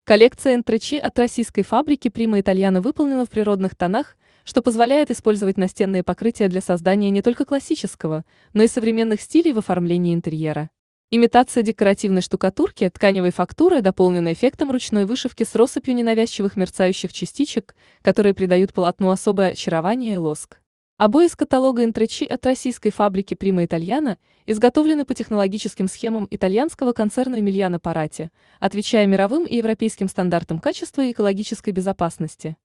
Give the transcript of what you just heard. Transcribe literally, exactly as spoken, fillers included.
Коллекция Энтречи от российской фабрики Prima Italiana выполнена в природных тонах, что позволяет использовать настенные покрытия для создания не только классического, но и современных стилей в оформлении интерьера. Имитация декоративной штукатурки, тканевой фактуры, дополнена эффектом ручной вышивки с россыпью ненавязчивых мерцающих частичек, которые придают полотну особое очарование и лоск. Обои из каталога Энтречи от российской фабрики Prima Italiana изготовлены по технологическим схемам итальянского концерна Emiliano Parati, отвечая мировым и европейским стандартам качества и экологической безопасности.